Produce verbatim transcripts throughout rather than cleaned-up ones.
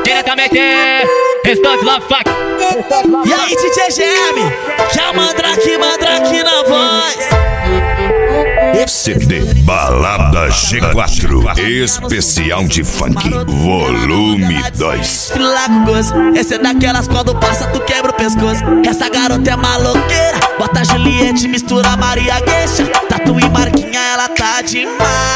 diretamente Restante Love Funk. E aí, D J G M, já Mandrake, Mandrake na voz. C D Balada G quatro, especial de funk, volume dois. Esse é daquelas quando passa tu quebra o pescoço. Essa garota é maloqueira, bota Juliette, mistura Maria Gueixa. Tatu e Marquinha, ela tá demais,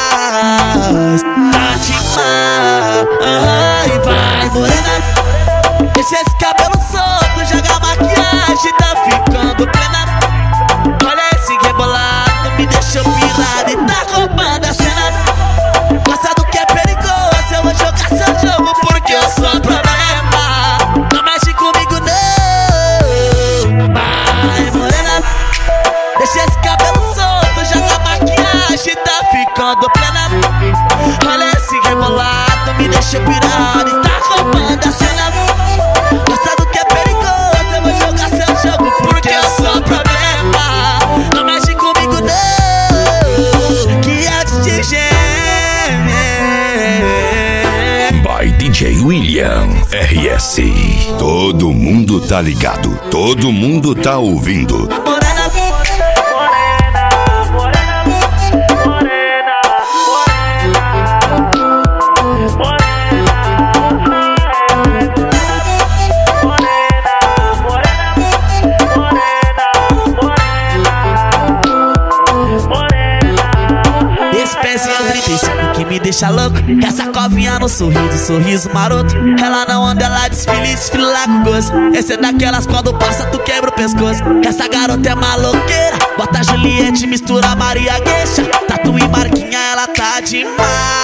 tá demais. Ai, vai morena, deixa esse cabelo solto, joga a maquiagem, tá ficando plena. Olha esse rebolado, me deixou pirado e tá roubando a cena. Gosta do que é perigoso, eu vou jogar seu jogo porque eu sou problema. Não mexe comigo não, vai morena, deixa esse cabelo solto, joga a maquiagem, tá ficando plena. Olha esse rebolado, me deixou pirado e tá roubando a cena. Gosta do que é perigoso, eu vou jogar seu jogo porque eu sou problema. Não mexe comigo não, que é D J By D J William R S. Todo mundo tá ligado, todo mundo tá ouvindo. Morena, morena, morena, morena, morena, esse pezinho trinta e cinco que me deixa louco. Essa covinha no sorriso, sorriso maroto. Ela não anda, ela desfile, desfile lá com gosto. Esse é daquelas quando passa tu quebra o pescoço. Essa garota é maloqueira, bota Juliette, mistura Maria Gueixa. Tatu e Marquinha, ela tá demais,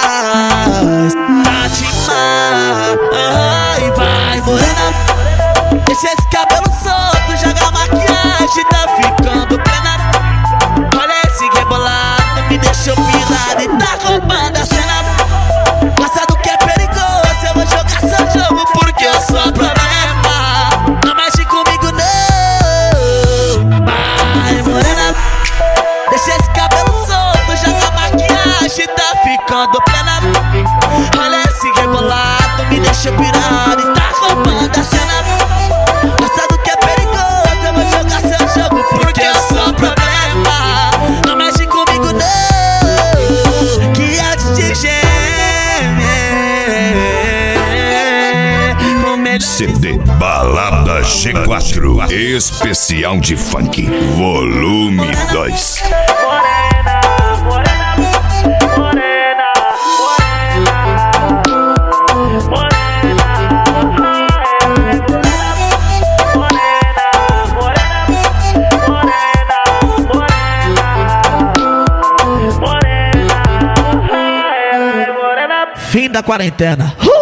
tá demais. Ai, vai morena, deixa esse cabelo solto, joga a maquiagem, tá ficando plena. Olha esse rebolado, me deixou pirado e tá roubando a cena. Gosta do que é perigoso, eu vou jogar seu jogo porque eu sou problema. Não mexe comigo não, vai morena, deixa esse cabelo solto, joga a maquiagem, tá ficando plena. Olha esse rebolado, me deixou pirado e tá roubando a cena. Gosta do que é perigoso, eu vou jogar seu jogo porque eu sou problema. Não mexe comigo não, que é D J C D Balada G quatro, especial de funk, volume dois. Morena, morena, morena, morena, morena. Fim da quarentena. Uh!